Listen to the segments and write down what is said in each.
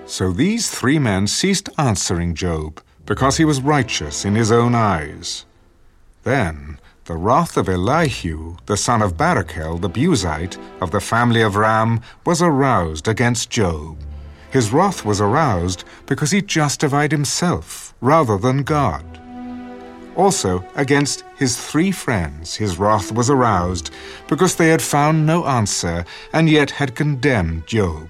So these 3 men ceased answering Job, because he was righteous in his own eyes. Then the wrath of Elihu, the son of Barachel the Buzite, of the family of Ram, was aroused against Job. His wrath was aroused because he justified himself rather than God. Also, against his 3 friends his wrath was aroused because they had found no answer and yet had condemned Job.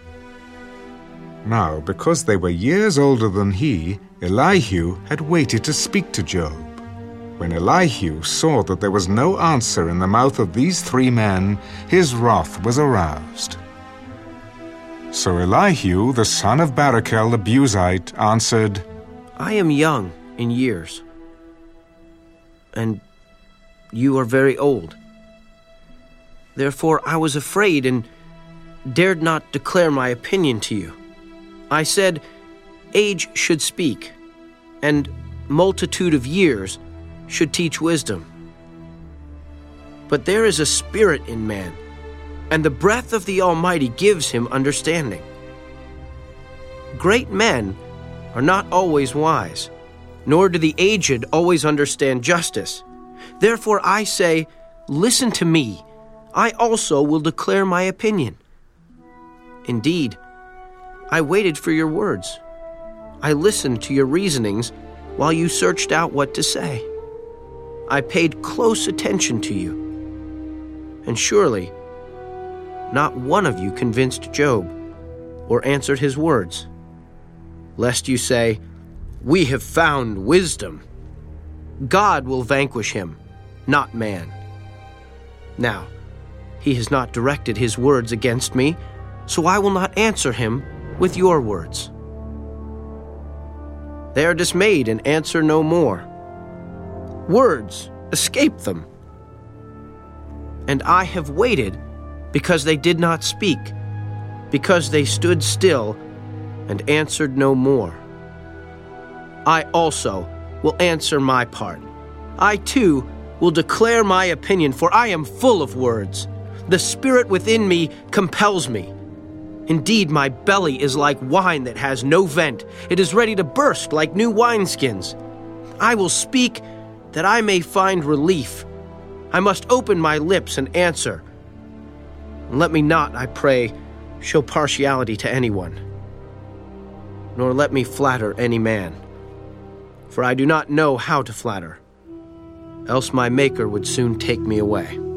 Now, because they were years older than he, Elihu had waited to speak to Job. When Elihu saw that there was no answer in the mouth of these 3 men, his wrath was aroused. So Elihu, the son of Barachel the Buzite, answered, I am young in years, and you are very old. Therefore I was afraid and dared not declare my opinion to you. I said, age should speak, and multitude of years should teach wisdom. But there is a spirit in man, and the breath of the Almighty gives him understanding. Great men are not always wise, nor do the aged always understand justice. Therefore I say, listen to me. I also will declare my opinion. Indeed, I waited for your words. I listened to your reasonings while you searched out what to say. I paid close attention to you. And surely, not one of you convinced Job or answered his words, lest you say, we have found wisdom. God will vanquish him, not man. Now, he has not directed his words against me, so I will not answer him with your words. They are dismayed and answer no more. Words escape them. And I have waited because they did not speak, because they stood still and answered no more. I also will answer my part. I too will declare my opinion, for I am full of words. The spirit within me compels me. Indeed, my belly is like wine that has no vent. It is ready to burst like new wineskins. I will speak that I may find relief. I must open my lips and answer. And let me not, I pray, show partiality to anyone, nor let me flatter any man. For I do not know how to flatter, else my Maker would soon take me away.